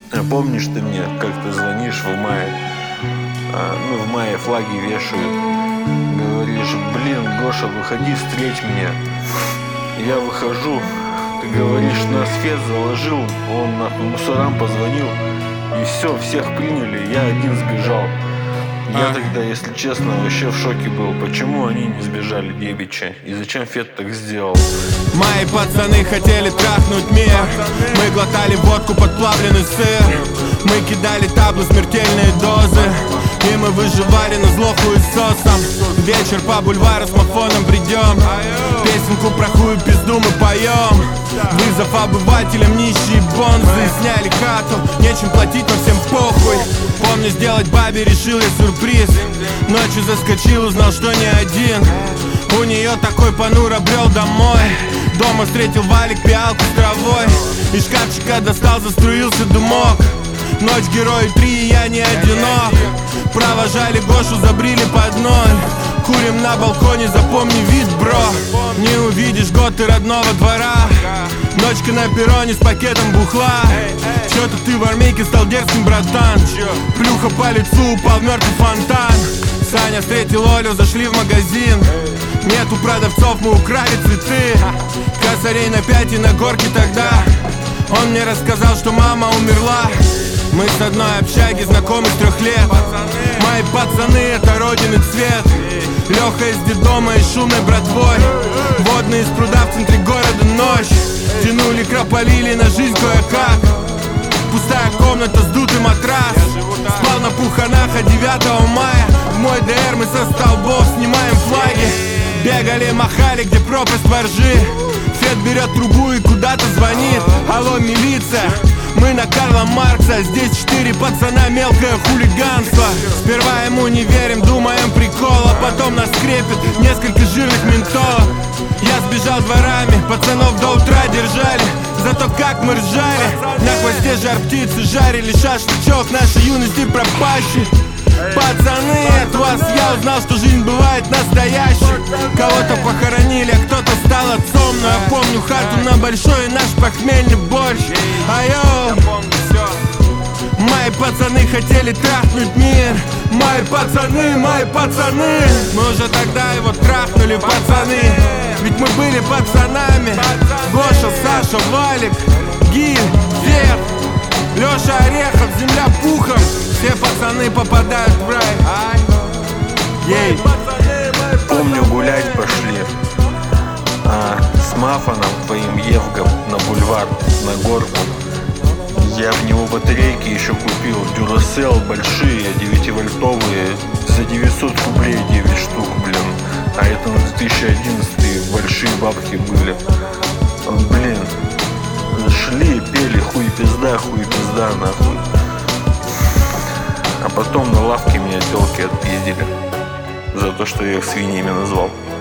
Помнишь ты мне, как ты звонишь в мае, в мае флаги вешают, говоришь: блин, Гоша, выходи, встреть меня. Я выхожу, ты говоришь: нас Фет заложил, он нахуй мусорам позвонил, и все, всех приняли, я один сбежал. Я тогда, если честно, вообще в шоке был. Почему они не сбежали, Дебича? И зачем Фет так сделал? Мои пацаны хотели трахнуть мир. Мы глотали водку, подплавленный сыр. Мы кидали таблы, смертельные дозы. И мы выживали на зло хуесосом. Вечер по бульвару с мафоном придем. Песенку про хую пизду мы поем. Вызов обывателям, нищие бонзы. Сняли хату, нечем платить, но всем похуй. Помню, сделать бабе решил я сюрприз. Ночью заскочил, узнал, что не один. У нее такой понуро брел домой. Дома встретил валик, пиалку с травой. Из шкафчика достал, заструился дымок. Ночь герои 3, я не одинок. Провожали Гошу, забрили под ноль. Курим на балконе, запомни вид, бро. Не увидишь год ты родного двора. Ночка на перроне с пакетом бухла. Чё-то ты в армейке стал дерзким, братан. Плюха по лицу, упал мертвый фонтан. Саня встретил Олю, зашли в магазин. Нету продавцов, мы украли цветы. Косарей на 5 и на горке тогда. Он мне рассказал, что мама умерла. Мы с одной общаги знакомы с 3 лет. Мои пацаны, это родины цвет. Леха из детдома и шумной братвой. Водные из пруда в центре города ночь. Тянули, крополили на жизнь кое-как. Пустая комната, сдутый матрас. Спал на пуханах, а 9 мая в мой ДР мы со столбов снимаем флаги. Бегали, махали, где пропасть воржи. Фет берет трубу и куда-то звонит. Алло, милиция, мы на Карла Маркса. Здесь 4 пацана, мелкое хулиганство. Сперва ему не верим, думаем прикол, а потом нас крепит несколько жирных ментов. Я сбежал дворами, пацанов до утра держали. Зато как мы ржали. На хвосте жар птицы жарили, шашлычок нашей юности пропащий. Пацаны, от вас я узнал, что жизнь бывает настоящей. Кого-то похоронили, а кто-то стал отцом. Но я помню хату на большой и наш похмельный борщ. Айо, мои пацаны хотели трахнуть мир. Мои пацаны, мы уже тогда его трахнули, пацаны. Ведь мы были пацанами. Гоша, Саша, Валик, Гиль, Фет, Леша Орехов, земля пухом. Все пацаны попадают в рай. Ей. Помню, гулять пошли с Мафаном, твоим Евгом, на бульвар, на горку. Я в него батарейки еще купил, Duracell большие, 9-вольтовые, за 900 рублей 9 штук, блин. А это на 2011 большие бабки были. Блин, шли, пели хуй пизда, нахуй. А потом на лавке меня телки отпиздили за то, что я их свиньями назвал.